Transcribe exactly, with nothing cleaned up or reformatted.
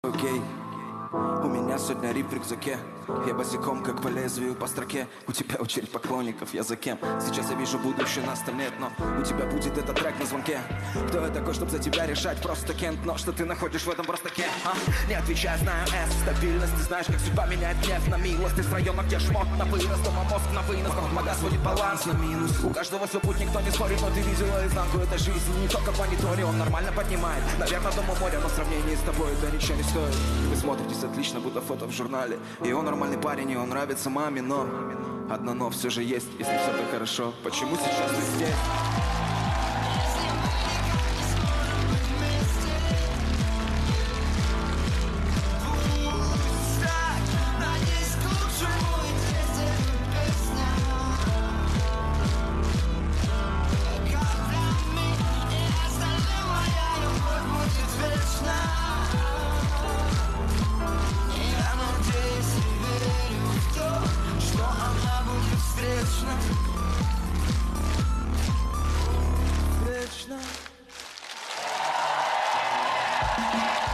Окей, у меня сегодня рип в рюкзаке. Я босиком, как по лезвию по строке. У тебя очередь поклонников, я за кем? Сейчас я вижу будущее на сто лет, но у тебя будет этот трек на звонке. Кто я такой, чтобы за тебя решать? Просто Кент, но что ты находишь в этом просто Кент? А? Не отвечай, знаю S, стабильность. Ты знаешь, как судьба меняет гнев на милость. Из района, где шмот на вырост, дома мозг на вынос. Мага сводит баланс на минус. У каждого свой путь, никто не спорит, но ты видела изнанку этой жизни. Не только в мониторе, он нормально поднимает. Наверное, дома море, но в сравнении с тобой это ничего не стоит. Вы смотритесь отлично, будто фото в журнале. И он нормальный парень, и он нравится маме, но одно но все же есть. Если все так хорошо, почему сейчас ты здесь? Вечно.